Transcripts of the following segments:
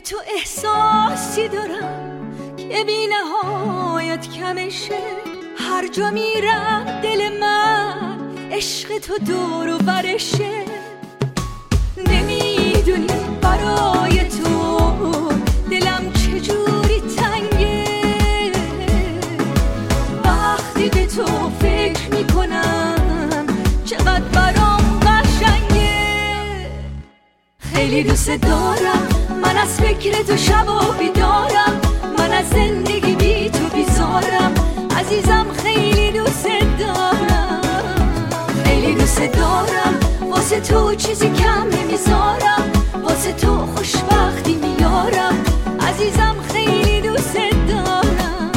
تو احساسی دارم که بی نهایت کمشه. هر جا میرم دل من عشق تو دور و برشه. نمیدونی برای تو دلم چجوری تنگه. وقتی به تو فکر میکنم چقدر برام قشنگه. خیلی دوست دارم، من از فکر تو شب و بیدارم. من از زندگی بی تو بیزارم عزیزم، خیلی دوست دارم. خیلی دوست دارم، واسه تو چیزی کم نمیذارم. واسه تو خوشبختی میارم عزیزم، خیلی دوست دارم.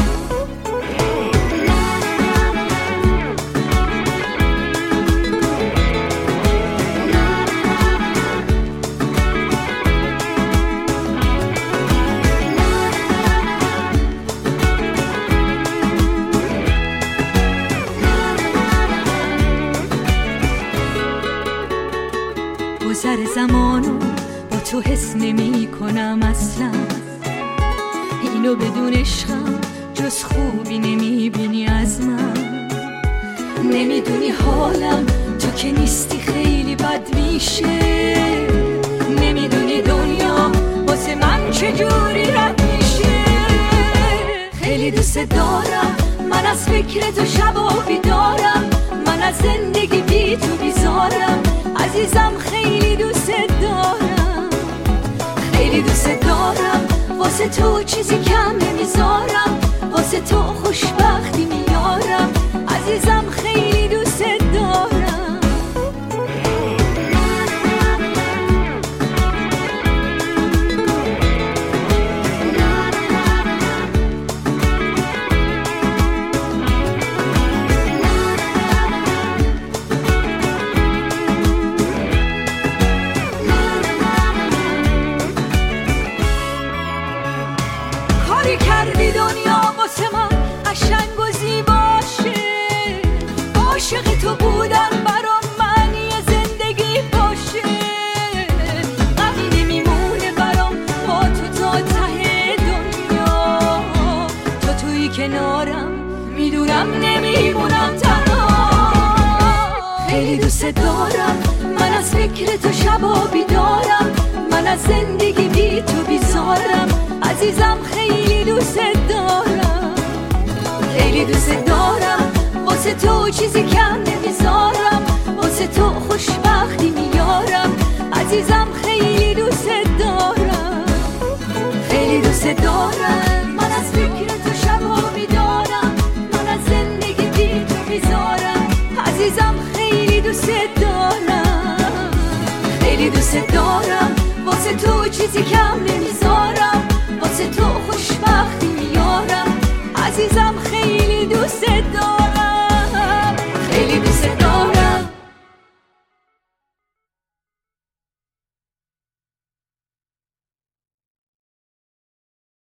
گذر زمانو با تو حس نمی کنم اصلا. اینو بدون عشقم جز خوبی نمی بینی از من. نمیدونی حالم تو که نیستی خیلی بد میشه. نمیدونی دنیا واسه من چجوری رد میشه. خیلی دوست دارم، من از فکر تو شب و بیدارم. من از زندگی بی تو بیزارم عزیزم، خیلی دوست دارم. خیلی دوست دارم، واسه تو چیزی کم نمیذارم. واسه تو خوشبختی میارم عزیزم، خیلی دوست دارم. کاری کردی دنیا واسه من قشنگ و زیباشه. عاشق تو بودن برام معنی زندگی باشه. غمی نمیمونه برام با تو تا ته دنیا. تو توی کنارم میدونم نمیمونم تنها. خیلی دوست دارم، من از فکر تو شب و بیدارم. من از زندگی بی تو بیزارم عزیزم، خیلی دوست دارم. خیلی دوست دارم، واسه تو چیزی کم نمیذارم. واسه تو خوشبختی میارم عزیزم، خیلی دوست دارم. خیلی دوست دارم، من از فکر تو شب و بیدارم. من از زندگی بی تو بیزارم عزیزم، خیلی دوست دارم. خیلی دوست دارم، واسه تو چیزی کم نمیذارم. واسه تو خوشبختی میارم عزیزم، خیلی دوست دارم.